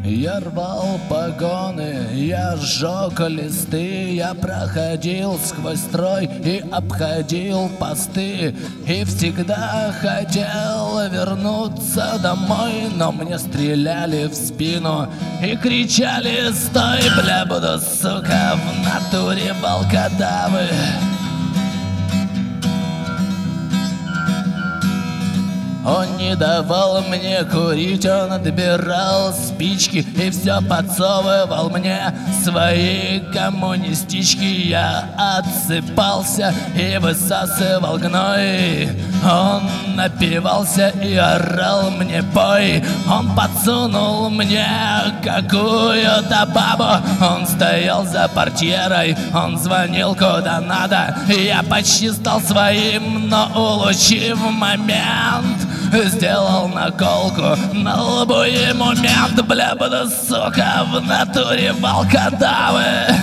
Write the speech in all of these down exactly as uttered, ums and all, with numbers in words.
Я рвал погоны, я сжег листы, я проходил сквозь строй и обходил посты. И всегда хотел вернуться домой, но мне стреляли в спину и кричали: стой, бля, буду, сука, в натуре волкодавы. Он не давал мне курить, он отбирал спички и все подсовывал мне свои коммунистички. Я отсыпался и высасывал гной. Он напивался и орал мне: пой. Он подсунул мне какую-то бабу. Он стоял за портьерой, он звонил куда надо. Я почти стал своим, но улучив момент, сделал наколку на лбу ему мент. Бля, буду, сука, в натуре волкодавы.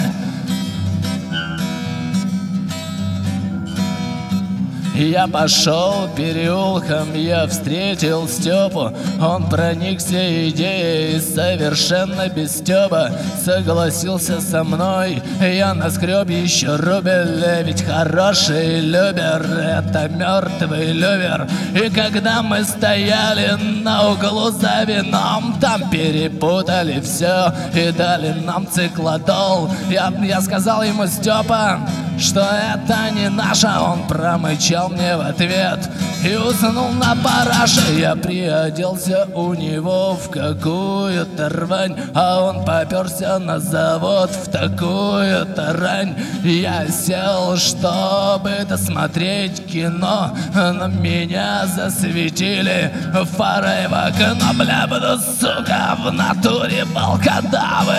Я пошел переулком, я встретил Степу. Он проникся идеей совершенно без стёба. Согласился со мной, я наскреб еще рубль. Ведь хороший любер — это мертвый любер. И когда мы стояли на углу за вином, там перепутали все и дали нам циклодол. Я, я сказал ему: Степа, что это не наше. Он промычал мне в ответ и уснул на параше. Я приоделся у него в какую-то рвань, а он поперся на завод в такую-то рань. Я сел, чтобы досмотреть кино, но меня засветили фарой в окно. Бля, буду, сука, в натуре волкодавы.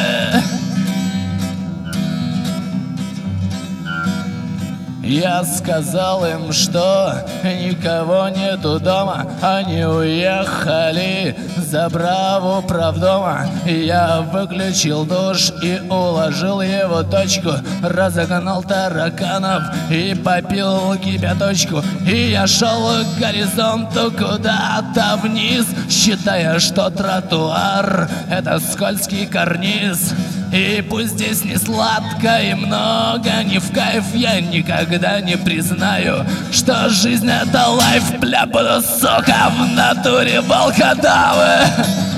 Я сказал им, что никого нету дома. Они уехали, забрав управдома. Я выключил душ и уложил его точку, разогнал тараканов и попил кипяточку. И я шел к горизонту куда-то вниз, считая, что тротуар — это скользкий карниз. И пусть здесь не сладко и много не в кайф, я никогда не признаю, что жизнь — это лайф. Бля, буду, сука, в натуре волкодавы.